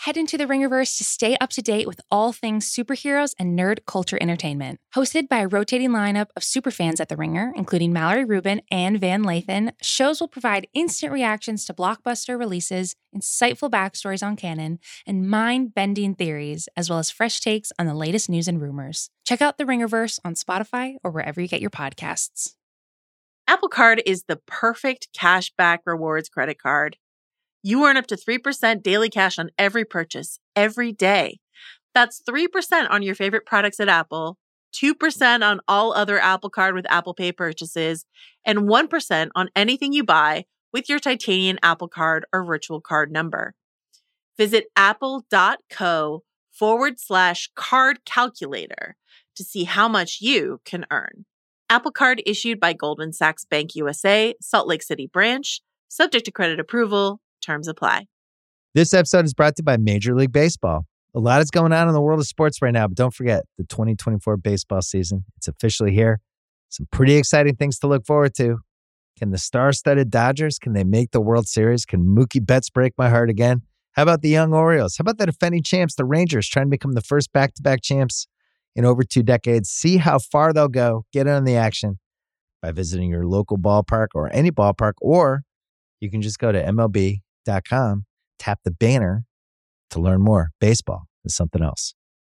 head into the Ringerverse to stay up to date with all things superheroes and nerd culture entertainment. Hosted by a rotating lineup of superfans at The Ringer, including Mallory Rubin and Van Lathan, shows will provide instant reactions to blockbuster releases, insightful backstories on canon, and mind-bending theories, as well as fresh takes on the latest news and rumors. Check out The Ringerverse on Spotify or wherever you get your podcasts. Apple Card is the perfect cashback rewards credit card. You earn up to 3% daily cash on every purchase, every day. That's 3% on your favorite products at Apple, 2% on all other Apple Card with Apple Pay purchases, and 1% on anything you buy with your titanium Apple Card or virtual card number. Visit apple.co/card calculator to see how much you can earn. Apple Card issued by Goldman Sachs Bank USA, Salt Lake City branch, subject to credit approval. Terms apply. This episode is brought to you by Major League Baseball. A lot is going on in the world of sports right now, but don't forget the 2024 baseball season. It's officially here. Some pretty exciting things to look forward to. Can the star-studded Dodgers, can they make the World Series? Can Mookie Betts break my heart again? How about the young Orioles? How about the defending champs, the Rangers, trying to become the first back-to-back champs in over 2 decades? See how far they'll go. Get in on the action by visiting your local ballpark or any ballpark, or you can just go to MLB.com, tap the banner to learn more. Baseball is something else.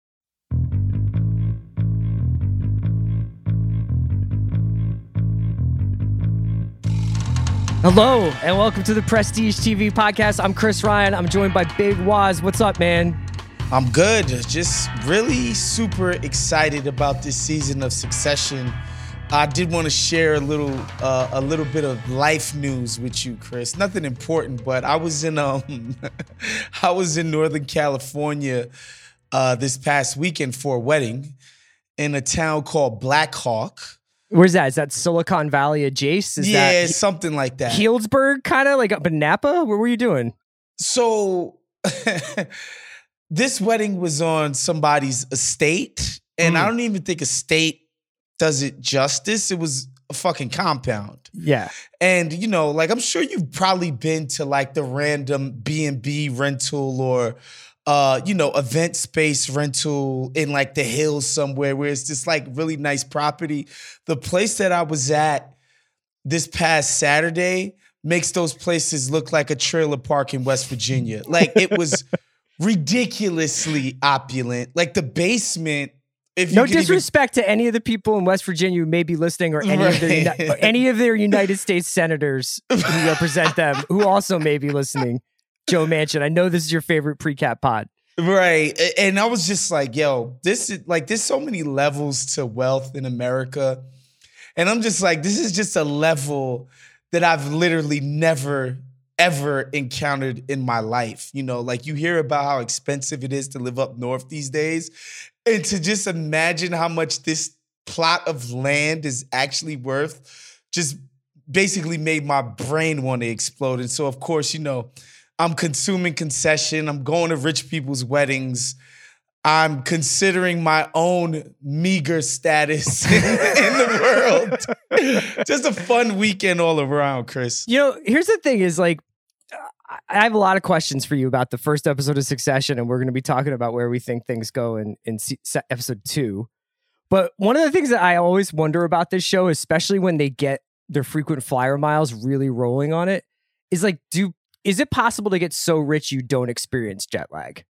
Hello, and welcome to the Prestige TV podcast. I'm Chris Ryan. I'm joined by Big Waz. What's up, man? I'm good. Just really super excited about this season of Succession. I did want to share a little bit of life news with you, Chris. Nothing important, but I was in I was in Northern California this past weekend for a wedding in a town called Black Hawk. Where's that? Is that Silicon Valley adjacent? Yeah, something like that. Healdsburg, kind of like up in Napa? What were you doing? So this wedding was on somebody's estate, and I don't even think estate does it justice. It was a fucking compound. Yeah. And, you know, like, I'm sure you've probably been to like the random B&B rental or, event space rental in like the hills somewhere where it's just like really nice property. The place that I was at this past Saturday makes those places look like a trailer park in West Virginia. Like, it was ridiculously opulent. Like, the basement. No disrespect to any of the people in West Virginia who may be listening, or any of their United States senators who represent them, who also may be listening. Joe Manchin, I know this is your favorite pre-cap pod. Right. And I was just like, yo, this is like, there's so many levels to wealth in America. And I'm just like, this is just a level that I've literally never, ever encountered in my life. You know, like, you hear about how expensive it is to live up north these days. And to just imagine how much this plot of land is actually worth just basically made my brain want to explode. And so, of course, you know, I'm consuming concession. I'm going to rich people's weddings. I'm considering my own meager status in the world. Just a fun weekend all around, Chris. You know, here's the thing is, like, I have a lot of questions for you about the first episode of Succession, and we're going to be talking about where we think things go in episode 2. But one of the things that I always wonder about this show, especially when they get their frequent flyer miles really rolling on it, is like, is it possible to get so rich you don't experience jet lag?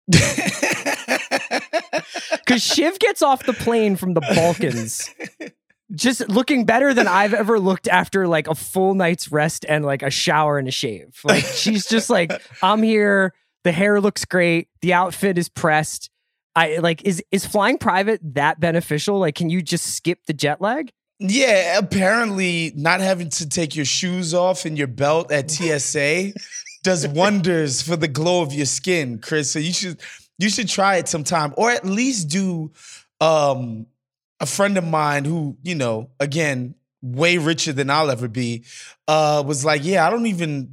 Because Shiv gets off the plane from the Balkans just looking better than I've ever looked after like a full night's rest and like a shower and a shave. Like, she's just like, I'm here. The hair looks great. The outfit is pressed. Is flying private that beneficial? Like, can you just skip the jet lag? Yeah, apparently not having to take your shoes off and your belt at TSA does wonders for the glow of your skin, Chris. So you should try it sometime, or at least do a friend of mine who, you know, again, way richer than I'll ever be, was like, yeah, I don't even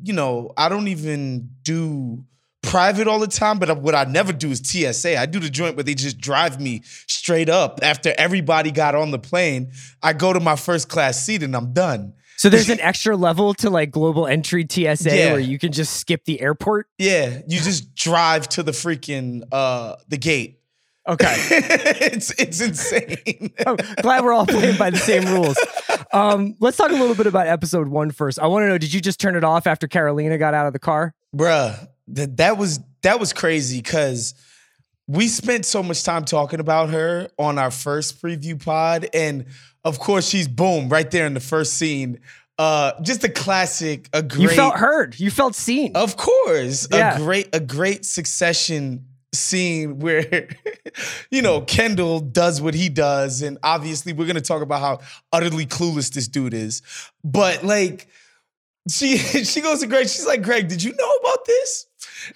do private all the time, but what I never do is TSA. I do the joint where they just drive me straight up. After everybody got on the plane, I go to my first class seat and I'm done. So there's an extra level to like global entry TSA Yeah. where you can just skip the airport. Yeah, you just drive to the freaking the gate. Okay. it's insane. I'm glad we're all playing by the same rules. Let's talk a little bit about episode 1 first. I want to know, did you just turn it off after Carolina got out of the car? Bruh, that was crazy because we spent so much time talking about her on our first preview pod, and of course she's boom right there in the first scene. Just a classic, a great. You felt heard. You felt seen. Of course, Yeah. a great Succession scene where Kendall does what he does, and obviously we're gonna talk about how utterly clueless this dude is, but like. She goes to Greg. She's like, Greg, did you know about this?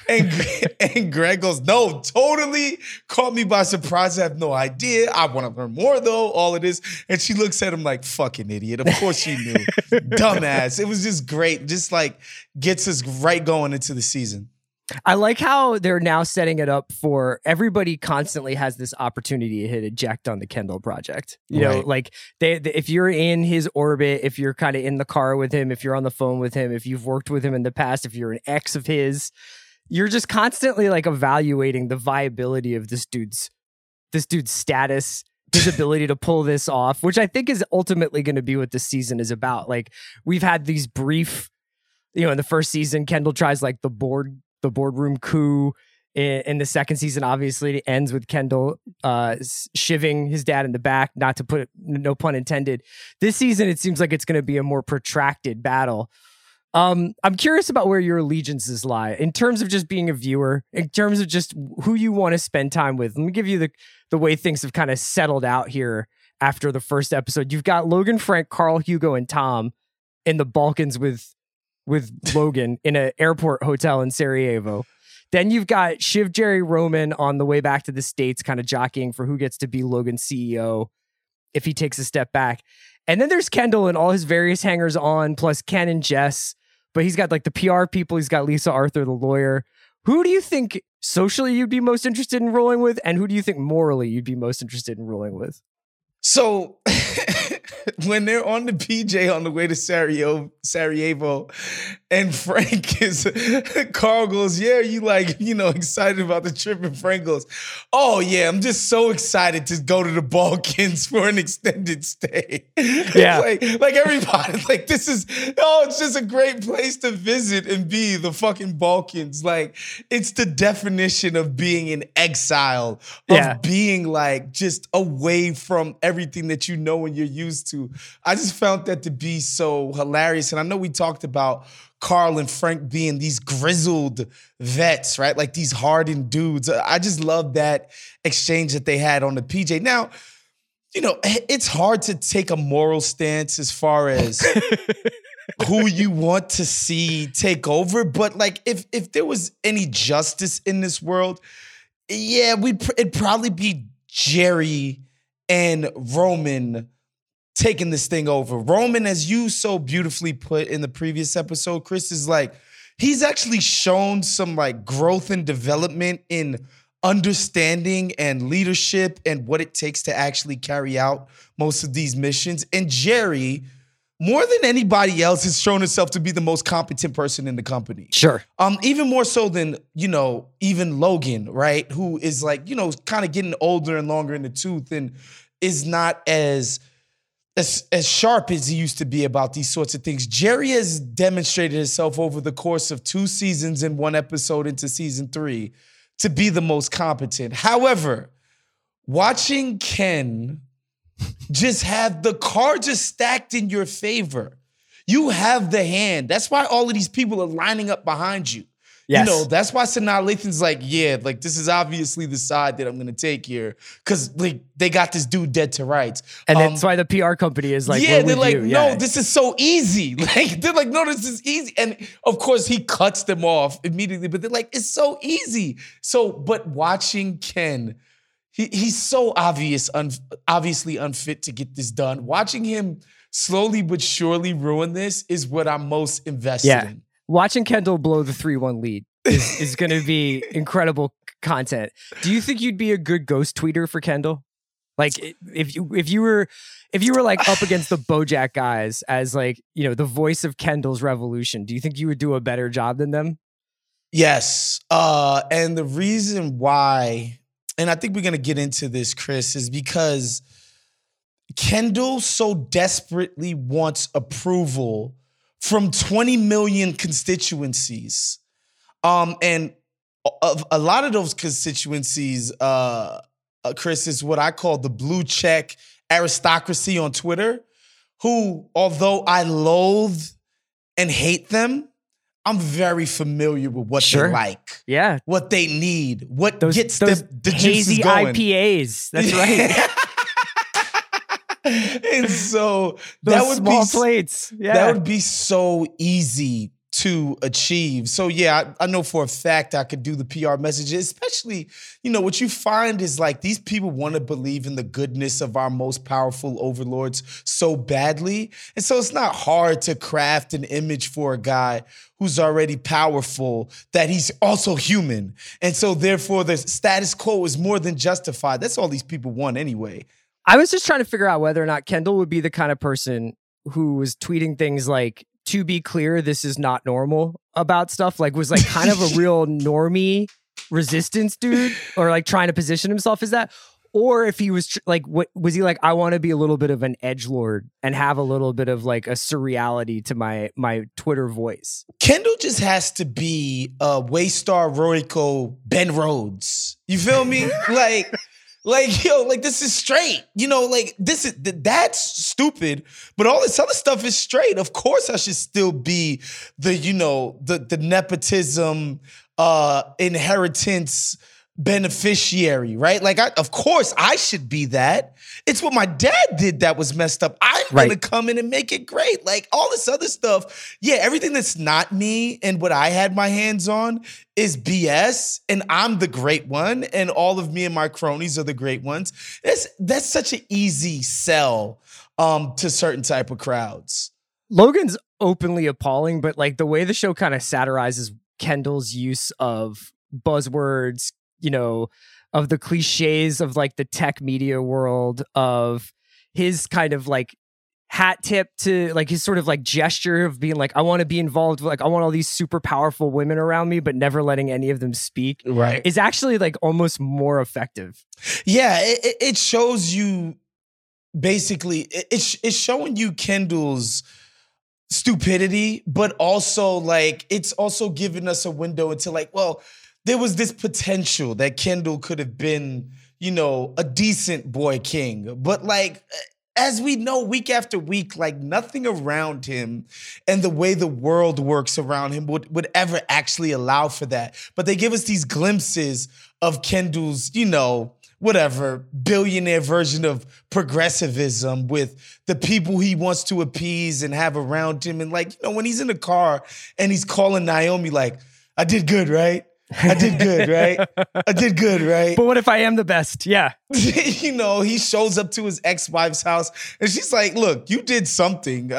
And Greg goes, no, totally caught me by surprise. I have no idea. I want to learn more though. All of this, and she looks at him like, fucking idiot. Of course she knew, dumbass. It was just great. Just like gets us right going into the season. I like how they're now setting it up for everybody constantly has this opportunity to hit eject on the Kendall project. You know, Right. like they if you're in his orbit, if you're kind of in the car with him, if you're on the phone with him, if you've worked with him in the past, if you're an ex of his, you're just constantly like evaluating the viability of this dude's status, his ability to pull this off, which I think is ultimately going to be what this season is about. Like we've had these brief, in the first season, Kendall tries like the boardroom coup. In the second season, obviously, it ends with Kendall shivving his dad in the back, not to put, no pun intended. This season, it seems like it's going to be a more protracted battle. I'm curious about where your allegiances lie in terms of just being a viewer, in terms of just who you want to spend time with. Let me give you the way things have kind of settled out here after the first episode. You've got Logan, Frank, Carl, Hugo, and Tom in the Balkans with Logan in an airport hotel in Sarajevo. Then you've got Shiv, Jerry, Roman on the way back to the States, kind of jockeying for who gets to be Logan's CEO if he takes a step back. And then there's Kendall and all his various hangers on, plus Ken and Jess. But he's got like the PR people. He's got Lisa Arthur, the lawyer. Who do you think socially you'd be most interested in rolling with? And who do you think morally you'd be most interested in rolling with? So when they're on the PJ on the way to Sarajevo, and Carl goes, yeah, you excited about the trip? And Frank goes, oh yeah, I'm just so excited to go to the Balkans for an extended stay. Yeah. like everybody, like this is, it's just a great place to visit and be, the fucking Balkans. Like it's the definition of being in exile, of being like just away from everything that you know and you're used to. I just found that to be so hilarious. And I know we talked about Carl and Frank being these grizzled vets, right? Like these hardened dudes. I just love that exchange that they had on the PJ. Now, it's hard to take a moral stance as far as who you want to see take over. But like, if there was any justice in this world, yeah, it'd probably be Jerry and Roman taking this thing over. Roman, as you so beautifully put in the previous episode, Chris, is like, he's actually shown some like growth and development in understanding and leadership and what it takes to actually carry out most of these missions. And Jerry, more than anybody else, has shown himself to be the most competent person in the company. Sure. Even more so than, even Logan, right? Who is like, kind of getting older and longer in the tooth and is not as sharp as he used to be about these sorts of things. Jerry has demonstrated himself over the course of 2 seasons and 1 episode into season 3 to be the most competent. However, watching Ken just have the cards just stacked in your favor. You have the hand. That's why all of these people are lining up behind you. Yes. That's why Sanaa Lathan's like, yeah, like this is obviously the side that I'm going to take here because like they got this dude dead to rights. And that's why the PR company is like, yeah, they're like, no, this is so easy. Like, they're like, no, this is easy. And of course he cuts them off immediately, but they're like, it's so easy. So, but watching Ken, he's so obviously unfit to get this done. Watching him slowly but surely ruin this is what I'm most invested in. Watching Kendall blow the 3-1 lead is going to be incredible content. Do you think you'd be a good ghost tweeter for Kendall? Like if you were like up against the BoJack guys as like, you know, the voice of Kendall's revolution, do you think you would do a better job than them? Yes. And the reason why, and I think we're going to get into this, Chris, is because Kendall so desperately wants approval from 20 million constituencies. And a lot of those constituencies, Chris, is what I call the blue check aristocracy on Twitter, who, although I loathe and hate them, I'm very familiar with what they like. Yeah. What they need. What gets those the hazy juices going. IPAs. That's right. And so those that would small be plates. Yeah. That would be so easy to achieve. So yeah, I know for a fact I could do the PR messages, especially, you know, what you find is like these people want to believe in the goodness of our most powerful overlords so badly. And so it's not hard to craft an image for a guy who's already powerful that he's also human. And so therefore the status quo is more than justified. That's all these people want anyway. I was just trying to figure out whether or not Kendall would be the kind of person who was tweeting things like, to be clear, this is not normal about stuff, like was like kind of a real normie resistance dude, or like trying to position himself as that. Or if he was like, what was he like? I want to be a little bit of an edgelord and have a little bit of like a surreality to my Twitter voice. Kendall just has to be Waystar Royco Ben Rhodes. You feel me? Like, yo, like this is straight, you know, like that's stupid, but all this other stuff is straight. Of course I should still be the, you know, the nepotism, inheritance beneficiary, right? Like, of course I should be that. It's what my dad did that was messed up. I'm gonna come in and make it great. Like all this other stuff, yeah, everything that's not me and what I had my hands on is BS, and I'm the great one, and all of me and my cronies are the great ones. That's such an easy sell to certain type of crowds. Logan's openly appalling, but like the way the show kind of satirizes Kendall's use of buzzwords, you know, of the cliches of like the tech media world, of his kind of like hat tip to like his sort of like gesture of being like, I want to be involved, like I want all these super powerful women around me, but never letting any of them speak, right, is actually like almost more effective. Yeah, it shows you basically, it's showing you Kendall's stupidity, but also like it's also giving us a window into like, well, there was this potential that Kendall could have been, you know, a decent boy king. But like, as we know week after week, like nothing around him and the way the world works around him would ever actually allow for that. But they give us these glimpses of Kendall's, you know, whatever, billionaire version of progressivism with the people he wants to appease and have around him. And like, you know, when he's in the car and he's calling Naomi like, I did good, right? I did good, right? I did good, right? But what if I am the best? Yeah. You know, he shows up to his ex-wife's house and she's like, look, you did something.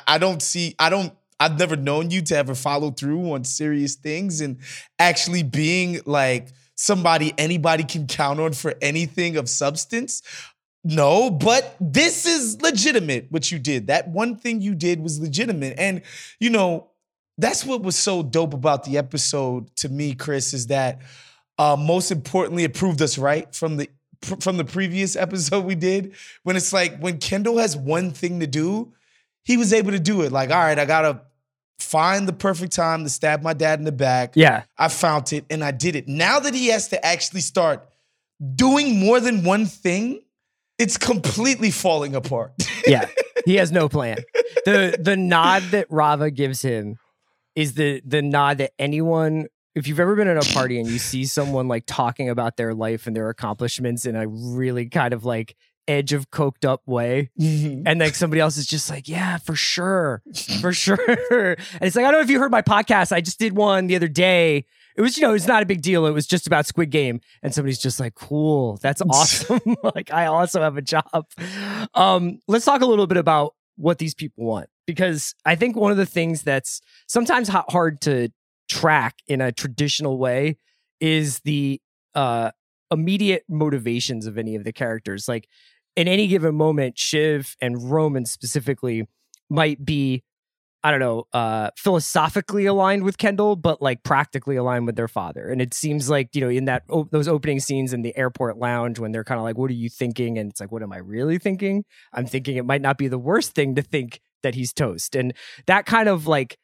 I've never known you to ever follow through on serious things and actually being like somebody anybody can count on for anything of substance. No, but this is legitimate, what you did. That one thing you did was legitimate. And, you know, that's what was so dope about the episode to me, Chris, is that most importantly, it proved us right from the previous episode we did, when it's like when Kendall has one thing to do, he was able to do it. Like, all right, I got to find the perfect time to stab my dad in the back. Yeah. I found it and I did it. Now that he has to actually start doing more than one thing, it's completely falling apart. Yeah. He has no plan. The nod that Rava gives him is the nod that anyone, if you've ever been at a party and you see someone like talking about their life and their accomplishments in a really kind of like edge of coked up way, and like somebody else is just like, yeah, for sure. And it's like, I don't know if you heard my podcast, I just did one the other day. It was, you know, it's not a big deal. It was just about Squid Game. And somebody's just like, cool, that's awesome. Like, I also have a job. Let's talk a little bit about what these people want, because I think one of the things that's sometimes hard to track in a traditional way is the immediate motivations of any of the characters. Like, in any given moment, Shiv and Roman specifically might be, I don't know, philosophically aligned with Kendall, but like practically aligned with their father. And it seems like, in that those opening scenes in the airport lounge when they're kind of like, what are you thinking? And it's like, what am I really thinking? I'm thinking it might not be the worst thing to think that he's toast. And that kind of like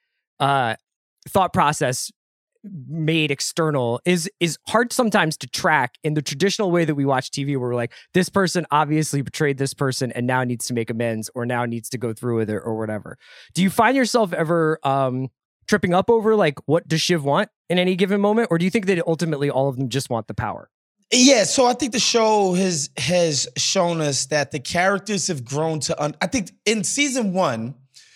thought process made external is hard sometimes to track in the traditional way that we watch TV, where we're like, this person obviously betrayed this person and now needs to make amends or now needs to go through with it or whatever. Do you find yourself ever tripping up over like, what does Shiv want in any given moment? Or do you think that ultimately all of them just want the power? Yeah, so I think the show has shown us that the characters have grown to I think in season 1,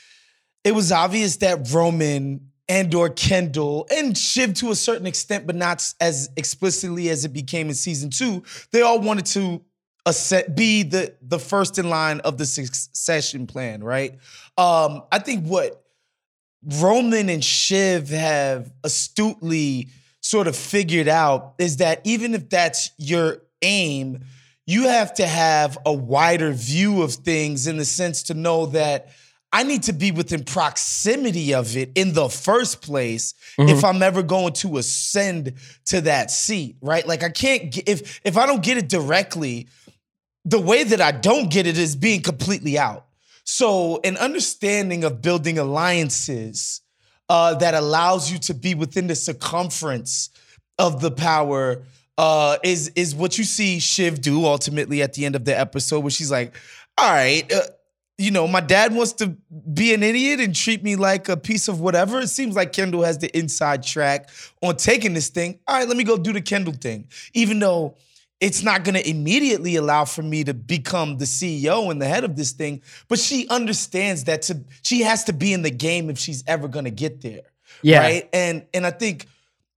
it was obvious that Roman and/or Kendall and Shiv to a certain extent, but not as explicitly as it became in season 2, they all wanted to be the first in line of the succession plan, right? I think what Roman and Shiv have astutely sort of figured out is that even if that's your aim, you have to have a wider view of things in the sense to know that I need to be within proximity of it in the first place if I'm ever going to ascend to that seat, right? Like I can't if I don't get it directly, the way that I don't get it is being completely out. So an understanding of building alliances that allows you to be within the circumference of the power is what you see Shiv do ultimately at the end of the episode, where she's like, all right, my dad wants to be an idiot and treat me like a piece of whatever. It seems like Kendall has the inside track on taking this thing. All right, let me go do the Kendall thing. Even though it's not going to immediately allow for me to become the CEO and the head of this thing, but she understands that she has to be in the game if she's ever going to get there. Yeah. Right? And I think,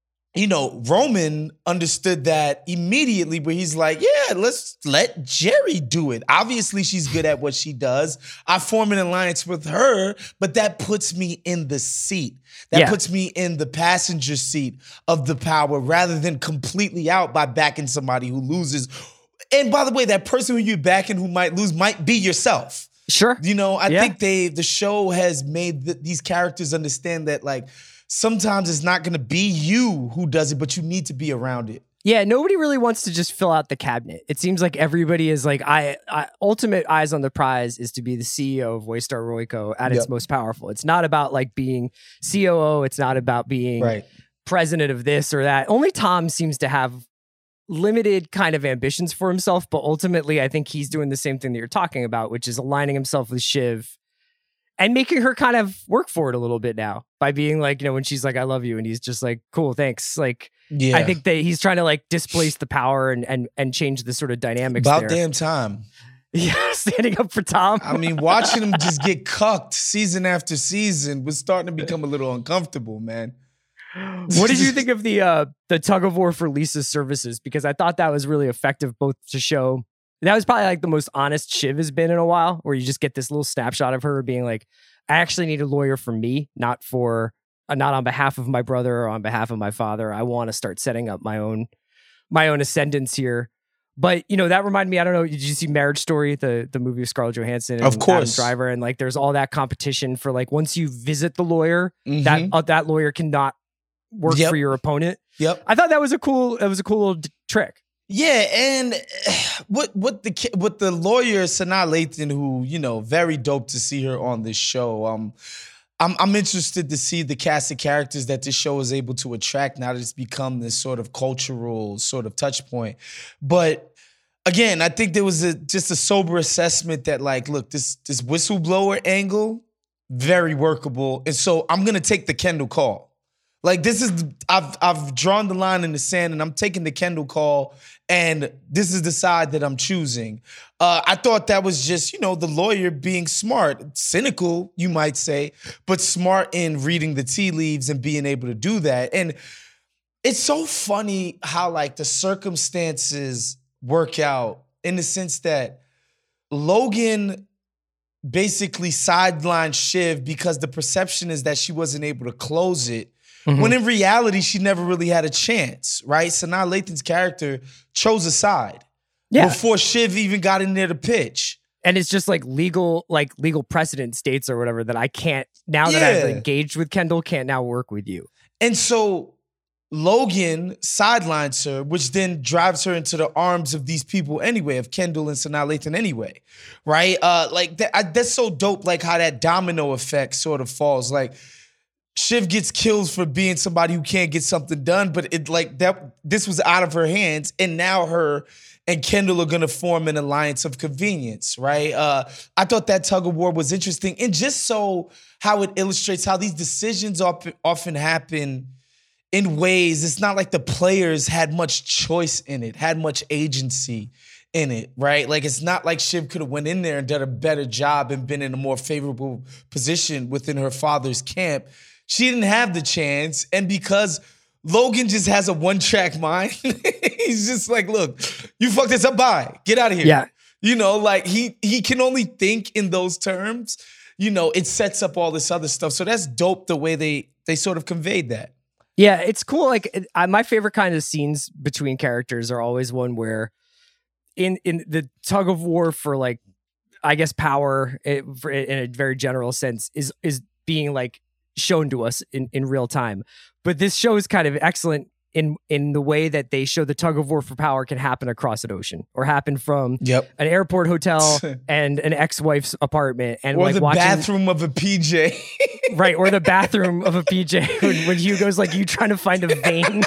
Roman understood that immediately, where he's like, yeah, let's let Jerry do it. Obviously, she's good at what she does. I form an alliance with her, but that puts me in the seat. That puts me in the passenger seat of the power rather than completely out by backing somebody who loses. And by the way, that person who you're backing who might lose might be yourself. Sure. I think the show has made these characters understand that, like, sometimes it's not going to be you who does it, but you need to be around it. Yeah, nobody really wants to just fill out the cabinet. It seems like everybody is like, ultimate eyes on the prize is to be the CEO of Waystar Royco at its most powerful. It's not about like being COO. It's not about being president of this or that. Only Tom seems to have limited kind of ambitions for himself, but ultimately I think he's doing the same thing that you're talking about, which is aligning himself with Shiv and making her kind of work for it a little bit now by being like, when she's like, I love you. And he's just like, cool, thanks. Like, I think that he's trying to like displace the power and change the sort of dynamics About there. damn time. Yeah, standing up for Tom. I mean, watching him just get cucked season after season was starting to become a little uncomfortable, man. What did you think of the tug of war for Lisa's services? Because I thought that was really effective, both to show that was probably like the most honest Shiv has been in a while, where you just get this little snapshot of her being like, I actually need a lawyer for me, not on behalf of my brother or on behalf of my father. I want to start setting up my own ascendance here. But, that reminded me, I don't know, did you see Marriage Story, the movie with Scarlett Johansson and of course. Adam Driver? And like, there's all that competition for like, once you visit the lawyer, that lawyer cannot work for your opponent. Yep. I thought that was a cool little trick. Yeah, and what the lawyer Sanaa Lathan, who very dope to see her on this show. I'm interested to see the cast of characters that this show is able to attract now that it's become this sort of cultural sort of touch point. But again, I think there was just a sober assessment that like, look, this whistleblower angle, very workable, and so I'm gonna take the Kendall call. Like I've drawn the line in the sand and I'm taking the Kendall call and this is the side that I'm choosing. I thought that was just, the lawyer being smart, cynical, you might say, but smart in reading the tea leaves and being able to do that. And it's so funny how like the circumstances work out in the sense that Logan basically sidelined Shiv because the perception is that she wasn't able to close it. When in reality, she never really had a chance, right? Sanaa Lathan's character chose a side. before Shiv even got in there to pitch. And it's just like legal precedent states or whatever that I can't, now that I've engaged with Kendall, can't now work with you. And so Logan sidelines her, which then drives her into the arms of these people anyway, of Kendall and Sanaa Lathan anyway, right? That's so dope, like how that domino effect sort of falls. Like Shiv gets killed for being somebody who can't get something done, but this was out of her hands, and now her and Kendall are gonna form an alliance of convenience, right? I thought that tug of war was interesting, and just so how it illustrates how these decisions often happen in ways, it's not like the players had much choice in it, had much agency in it, right? Like, it's not like Shiv could have went in there and done a better job and been in a more favorable position within her father's camp. She didn't have the chance, and because Logan just has a one-track mind, he's just like, look, you fucked this up, bye. Get out of here. Yeah. You know, like, he can only think in those terms. You know, it sets up all this other stuff. So that's dope the way they sort of conveyed that. Yeah, it's cool. Like my favorite kind of scenes between characters are always one where in the tug of war for, like, I guess power in a very general sense is being like shown to us in real time. But this show is kind of excellent in the way that they show the tug of war for power can happen across an ocean or happen from an airport hotel and an ex-wife's apartment, and or like the watching bathroom of a PJ. Right, or the bathroom of a PJ when Hugo's like, you trying to find a vein.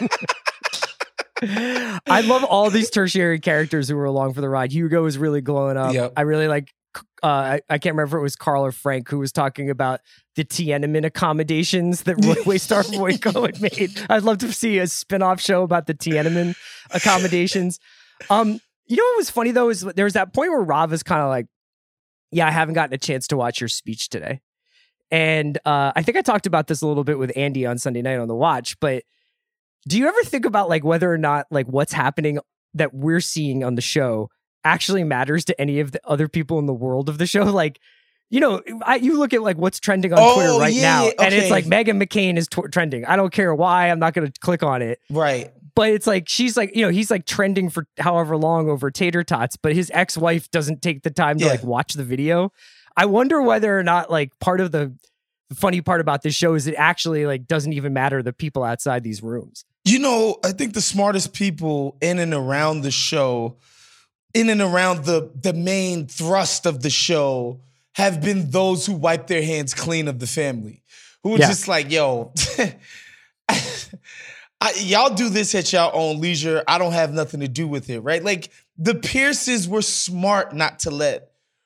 I love all these tertiary characters who were along for the ride. Hugo was really glowing up. Yep. I really like, I can't remember if it was Carl or Frank who was talking about the Tiananmen accommodations that Waystar Royco had made. I'd love to see a spinoff show about the Tiananmen accommodations. You know what was funny though is there was that point where Rav is kind of like, yeah, I haven't gotten a chance to watch your speech today. And I think I talked about this a little bit with Andy on Sunday night on The Watch, but do you ever think about like whether or not like what's happening that we're seeing on the show actually matters to any of the other people in the world of the show? Like, you know, you look at like what's trending on Twitter right now, and it's like Meghan McCain is trending. I don't care why. I'm not going to click on it. Right. But it's like, she's like, you know, he's like trending for however long over tater tots, but his ex-wife doesn't take the time to like watch the video. I wonder whether or not like part of the funny part about this show is it actually like doesn't even matter the people outside these rooms. You know, I think the smartest people in and around the show, in and around the main thrust of the show, have been those who wipe their hands clean of the family. Who are just like, yo, y'all do this at your own leisure. I don't have nothing to do with it, right? Like, the Pierces were smart not to let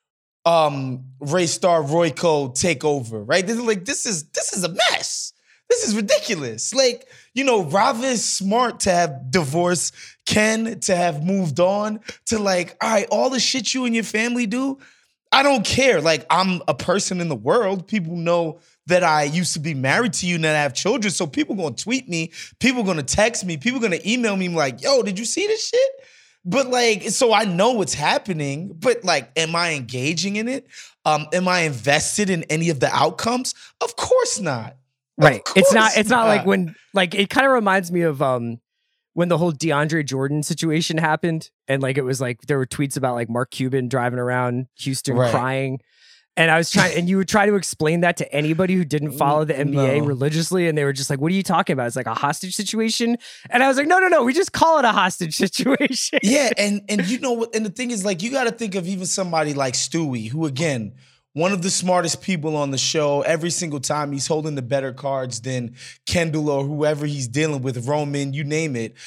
Waystar Royco take over, right? They're like, this is a mess. This is ridiculous. Like, you know, Rava is smart to have divorced Ken, to have moved on, to like, all right, all the shit you and your family do, I don't care. Like, I'm a person in the world. People know that I used to be married to you and that I have children. So people gonna tweet me, people gonna text me, people gonna email me like, yo, did you see this shit? But like, so I know what's happening, but like, am I engaging in it? Am I invested in any of the outcomes? Of course not. Right. It's not like when, like, it kind of reminds me of when the whole DeAndre Jordan situation happened, and like it was like there were tweets about like Mark Cuban driving around Houston crying. And I was trying, and you would try to explain that to anybody who didn't follow the NBA religiously, and they were just like, "What are you talking about? It's like a hostage situation." And I was like, "No, we just call it a hostage situation." Yeah, and you know what? And the thing is, like, you got to think of even somebody like Stewie, who again, one of the smartest people on the show. Every single time he's holding the better cards than Kendall or whoever he's dealing with, Roman, you name it.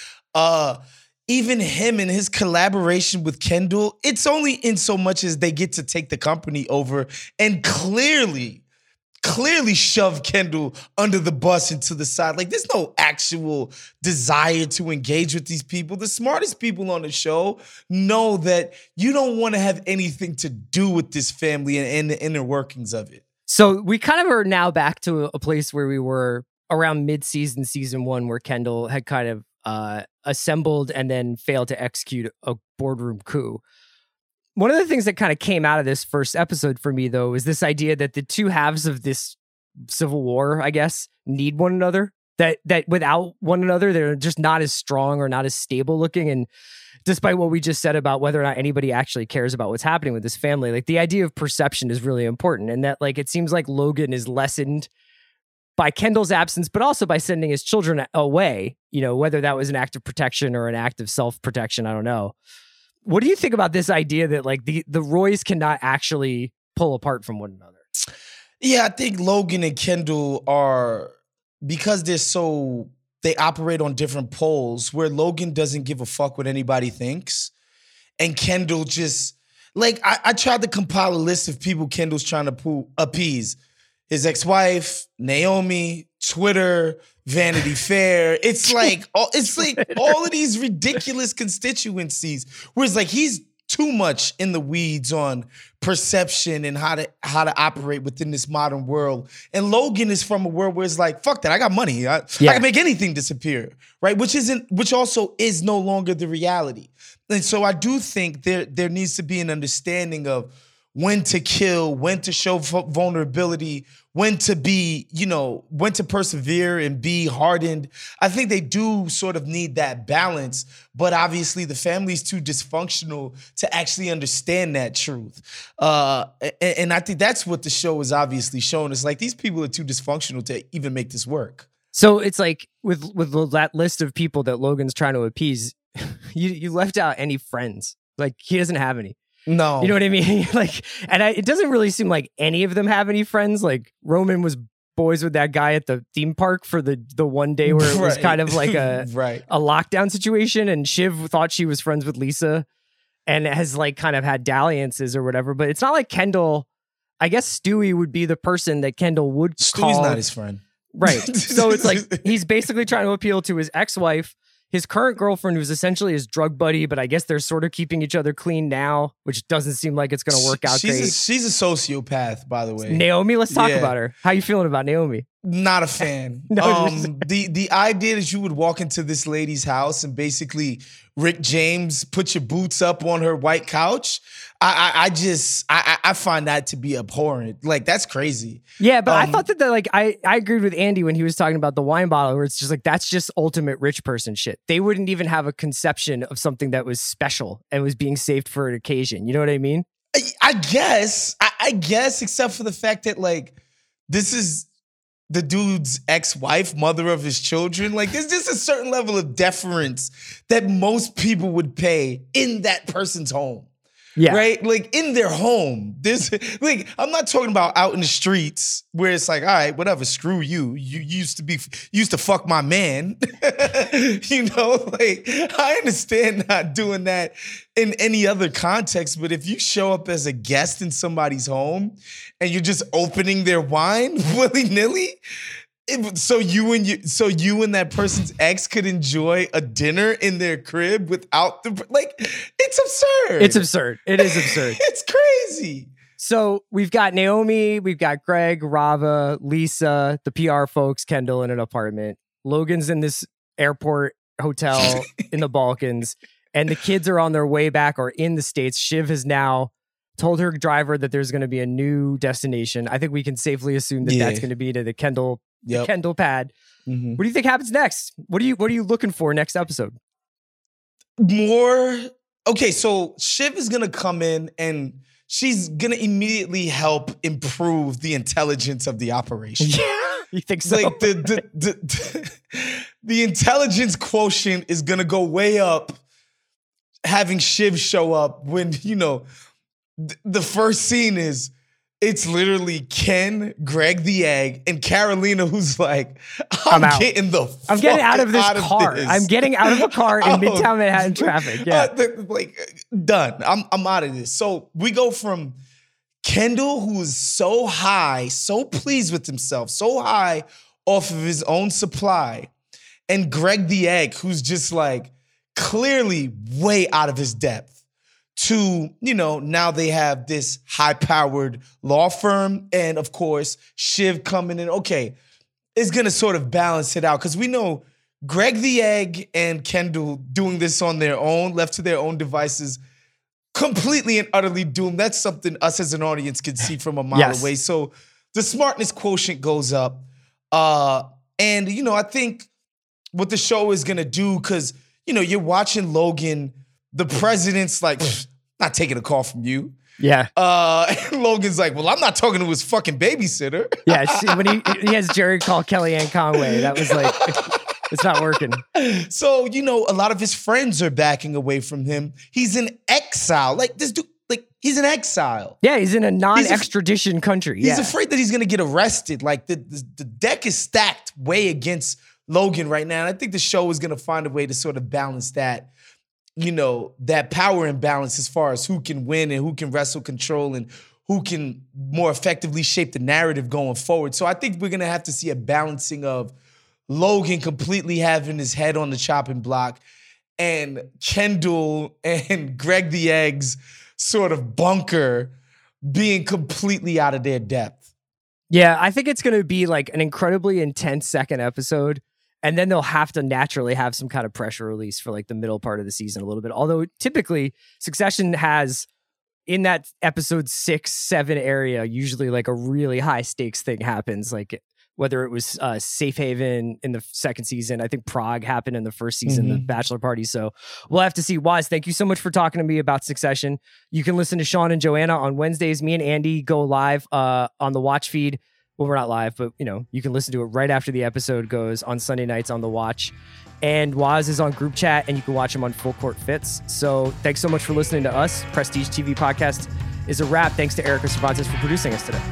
Even him and his collaboration with Kendall, it's only in so much as they get to take the company over and clearly shove Kendall under the bus and to the side. Like, there's no actual desire to engage with these people. The smartest people on the show know that you don't want to have anything to do with this family and the inner workings of it. So we kind of are now back to a place where we were around mid-season, season one, where Kendall had kind of assembled and then failed to execute a boardroom coup. One of the things that kind of came out of this first episode for me, though, is this idea that the two halves of this civil war, I guess, need one another. that without one another, they're just not as strong or not as stable looking. And despite what we just said about whether or not anybody actually cares about what's happening with this family, like the idea of perception is really important. And that like, it seems like Logan is lessened by Kendall's absence, but also by sending his children away, you know, whether that was an act of protection or an act of self-protection, I don't know. What do you think about this idea that like the Roys cannot actually pull apart from one another? Yeah, I think Logan and Kendall are, because they operate on different poles, where Logan doesn't give a fuck what anybody thinks. And Kendall just, like, I tried to compile a list of people Kendall's trying to appease. His ex-wife, Naomi, Twitter, Vanity Fair. It's like all of these ridiculous constituencies where it's like he's too much in the weeds on perception and how to operate within this modern world. And Logan is from a world where it's like, fuck that, I got money. I can make anything disappear, right? Which also is no longer the reality. And so I do think there needs to be an understanding of when to kill, when to show vulnerability, when to be, when to persevere and be hardened. I think they do sort of need that balance, but obviously the family's too dysfunctional to actually understand that truth. And I think that's what the show is obviously showing. It's like these people are too dysfunctional to even make this work. So it's like with that list of people that Logan's trying to appease, you left out any friends. Like he doesn't have any. No. You know what I mean? Like, and it doesn't really seem like any of them have any friends. Like Roman was boys with that guy at the theme park for the one day where it was kind of like a lockdown situation. And Shiv thought she was friends with Lisa and has like kind of had dalliances or whatever. But it's not like Kendall. I guess Stewie would be the person that Kendall would call. Stewie's not his friend. Right. So it's like he's basically trying to appeal to his ex-wife, his current girlfriend, who's essentially his drug buddy, but I guess they're sort of keeping each other clean now, which doesn't seem like it's going to work out great. She's a sociopath, by the way. Naomi, let's talk about her. How you feeling about Naomi? Not a fan. The idea that you would walk into this lady's house and basically Rick James put your boots up on her white couch, I find that to be abhorrent. Like, that's crazy. Yeah, but I thought that like I agreed with Andy when he was talking about the wine bottle, where it's just like that's just ultimate rich person shit. They wouldn't even have a conception of something that was special and was being saved for an occasion. You know what I mean? I guess, except for the fact that like this is the dude's ex-wife, mother of his children. Like, there's just a certain level of deference that most people would pay in that person's home. Yeah. Right? Like, in their home. There's, like, I'm not talking about out in the streets where it's like, all right, whatever, screw you. You used to fuck my man. You know, like, I understand not doing that in any other context, but if you show up as a guest in somebody's home and you're just opening their wine willy-nilly, so you and that person's ex could enjoy a dinner in their crib without it's absurd. It's absurd. It is absurd. It's crazy. So we've got Naomi, we've got Greg, Rava, Lisa, the PR folks, Kendall in an apartment. Logan's in this airport hotel in the Balkans, and the kids are on their way back or in the States. Shiv has now told her driver that there's going to be a new destination. I think we can safely assume that that's going to be to the Kendall pad. Mm-hmm. What do you think happens next? What are you looking for next episode? More. Okay, so Shiv is going to come in and she's going to immediately help improve the intelligence of the operation. Yeah, you think so? Like the intelligence quotient is going to go way up having Shiv show up when, the first scene is, it's literally Ken, Greg the Egg, and Carolina, who's like, I'm getting out of this car. I'm getting out of the car in Midtown Manhattan traffic. Yeah. Done. I'm out of this. So we go from Kendall, who's so high, so pleased with himself, so high off of his own supply, and Greg the Egg, who's just like clearly way out of his depth, to, now they have this high-powered law firm. And, of course, Shiv coming in. Okay, it's going to sort of balance it out because we know Greg the Egg and Kendall doing this on their own, left to their own devices, completely and utterly doomed. That's something us as an audience can see from a mile away. So the smartness quotient goes up. And, you know, I think what the show is going to do, because, you know, you're watching Logan, the president's like, not taking a call from you. Yeah. And Logan's like, well, I'm not talking to his fucking babysitter. Yeah. When he has Jerry call Kellyanne Conway, that was like, it's not working. So, you know, a lot of his friends are backing away from him. He's in exile. Like, this dude, like, he's in exile. Yeah, he's in a non-extradition country. He's afraid that he's going to get arrested. Like, the deck is stacked way against Logan right now. And I think the show is going to find a way to sort of balance that, you know, that power imbalance as far as who can win and who can wrestle control and who can more effectively shape the narrative going forward. So I think we're going to have to see a balancing of Logan completely having his head on the chopping block and Kendall and Greg the Egg's sort of bunker being completely out of their depth. Yeah, I think it's going to be like an incredibly intense second episode. And then they'll have to naturally have some kind of pressure release for like the middle part of the season a little bit. Although typically Succession has in that episode 6, 7 area, usually like a really high stakes thing happens. Like whether it was Safe Haven in the second season, I think Prague happened in the first season, the bachelor party. So we'll have to see. Waz, thank you so much for talking to me about Succession. You can listen to Sean and Joanna on Wednesdays. Me and Andy go live on the Watch feed. Well, we're not live, but, you know, you can listen to it right after the episode goes on Sunday nights on The Watch. And Waz is on group chat, and you can watch him on Full Court Fits. So thanks so much for listening to us. Prestige TV Podcast is a wrap. Thanks to Erica Cervantes for producing us today.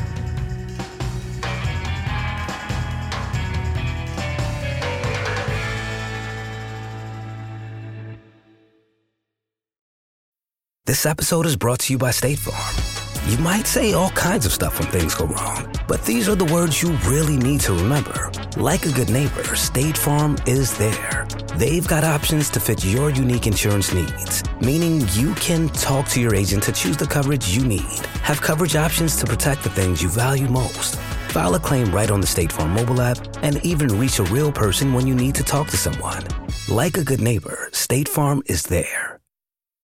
This episode is brought to you by State Farm. You might say all kinds of stuff when things go wrong, but these are the words you really need to remember. Like a good neighbor, State Farm is there. They've got options to fit your unique insurance needs, meaning you can talk to your agent to choose the coverage you need, have coverage options to protect the things you value most, file a claim right on the State Farm mobile app, and even reach a real person when you need to talk to someone. Like a good neighbor, State Farm is there.